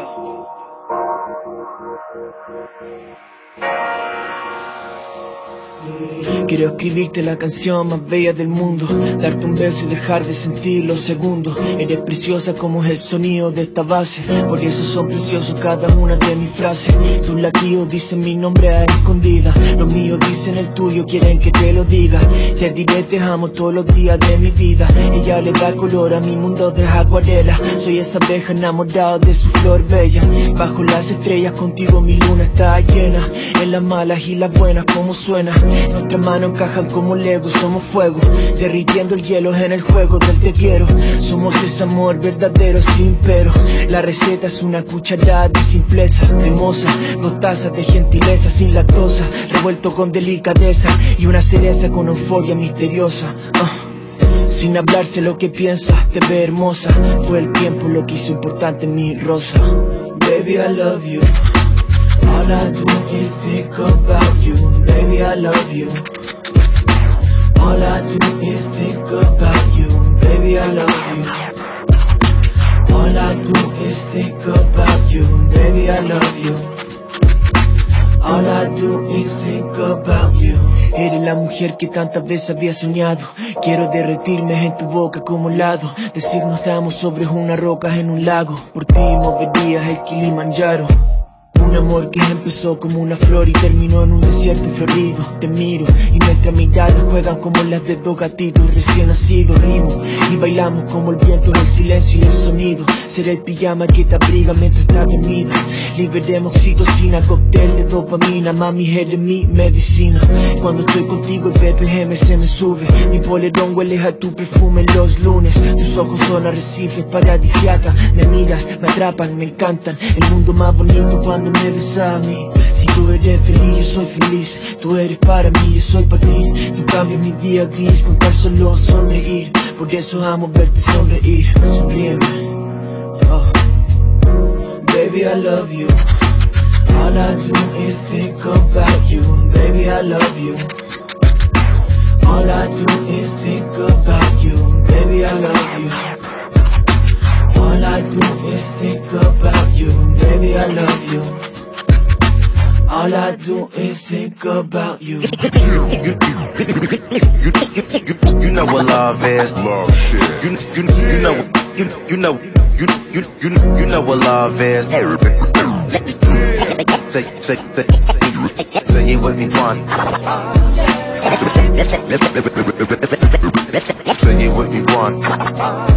Quiero escribirte la canción más bella del mundo, darte un beso y dejar de sentir los segundos. Eres preciosa como es el sonido de esta base, por eso son preciosos cada una de mis frases. Tus latidos dicen mi nombre a escondida, los míos dicen el tuyo, quieren que te lo diga. Te diré te amo todos los días de mi vida. Ella le da color a mi mundo de acuarela. Soy esa abeja enamorada de su flor bella. Bajo las estrellas contigo mi luna está llena. En las malas y las buenas como suena. Nuestras manos encajan como Lego, somos fuego, derritiendo el hielo en el juego del te quiero. Somos ese amor verdadero sin pero. La receta es una cucharada de simpleza, cremosa, 2 tazas de gentileza sin lactosa, revuelto con delicadeza y una cereza con euforia misteriosa. Sin hablarse lo que piensas, te ve hermosa. Fue el tiempo lo que hizo importante en mi rosa. Baby, I love you. All I do is think about you. Baby, I love you. All I do is think about you. Baby, I love you. All I do is think about you. Baby, I love you. All I do is think about you. Eres la mujer que tantas veces había soñado. Quiero derretirme en tu boca como helado. Decirnos te amo sobre una roca en un lago. Por ti moverías el Kilimanjaro. Un amor que empezó como una flor y terminó en un desierto florido. Te miro y nuestras miradas juegan como las de 2 gatitos recién nacidos. Rimos y bailamos como el viento en el silencio y el sonido. Será el pijama que te abriga mientras estás dormida. Liberemos oxitocina, cóctel de dopamina. Mami, eres mi medicina. Cuando estoy contigo el BPM se me sube. Mi polerón huele a tu perfume los lunes. Tus ojos son arrecifes paradisiacas. Me miras, me atrapan, me encantan. El mundo más bonito cuando me besas a mí. Si tú eres feliz, yo soy feliz. Tú eres para mí, yo soy para ti. Tú cambias mi día gris con tan solo sonreír. Por eso amo verte sonreír. Sonríeme. Baby, I love you. All I do is think about you. Baby, I love you. All I do is think about you. Baby, I love you. All I do is think about you. Baby, I love you. All I do is think about you. You know what love is. Love shit. You know what love is. Say it with me, one. Say it with me, one.